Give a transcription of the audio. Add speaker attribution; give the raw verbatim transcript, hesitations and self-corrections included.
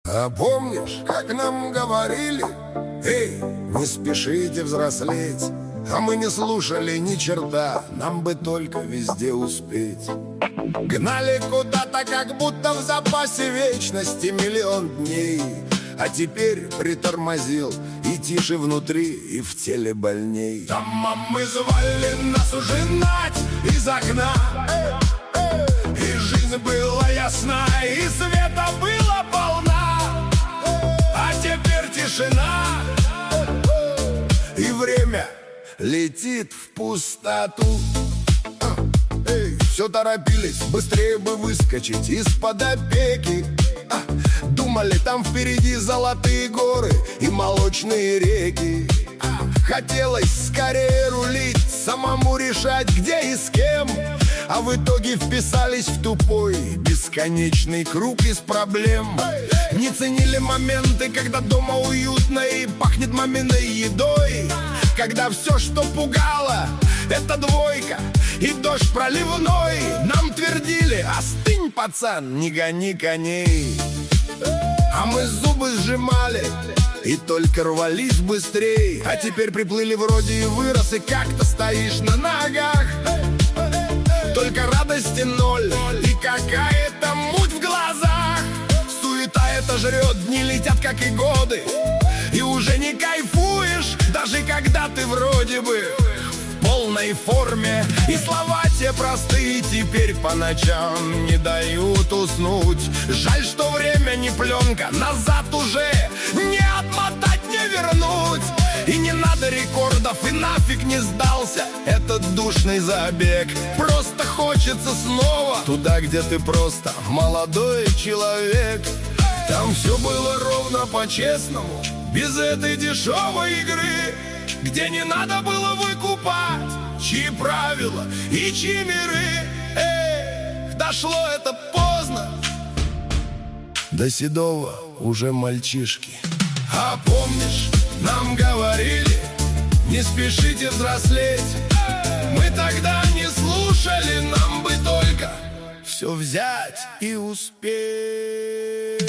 Speaker 1: А помнишь, как нам говорили: эй, не спешите взрослеть? А мы не слушали ни черта, нам бы только везде успеть. Гнали куда-то, как будто в запасе вечности миллион дней. А теперь притормозил, и тише внутри, и в теле больней. Там мамы звали нас ужинать из окна, и жизнь была ясна, и света было полна. А теперь тишина, и время летит в пустоту. Эй, все торопились, быстрее бы выскочить из-под опеки. а, Думали, там впереди золотые горы и молочные реки. а, Хотелось скорее рулить, самому решать, где и с кем. А в итоге вписались в тупой бесконечный круг из проблем. Не ценили моменты, когда дома уютно и пахнет маминой едой. Когда все, что пугало, это двойка и дождь проливной. Нам твердили: остынь, пацан, не гони коней. А мы зубы сжимали и только рвались быстрей. А теперь приплыли вроде и вырос, и как-то стоишь на ногах. Только радости ноль и какая-то муть в глазах. Суета это жрет, дни летят, как и годы, и уже не кайфуешь, даже когда ты вроде бы в полной форме. И слова те простые теперь по ночам не дают уснуть. Жаль, что время не пленка, назад уже не отмотать, не вернуть. И не надо рекордов, и нафиг не сдался этот душный забег. Просто хочется снова туда, где ты просто молодой человек. Там все было ровно по-честному, без этой дешевой игры, где не надо было выкупать чьи правила и чьи миры. Эх, дошло это поздно до седого уже мальчишки. А помнишь, нам говорили: не спешите взрослеть? Мы тогда не слушали, нам бы только все взять и успеть.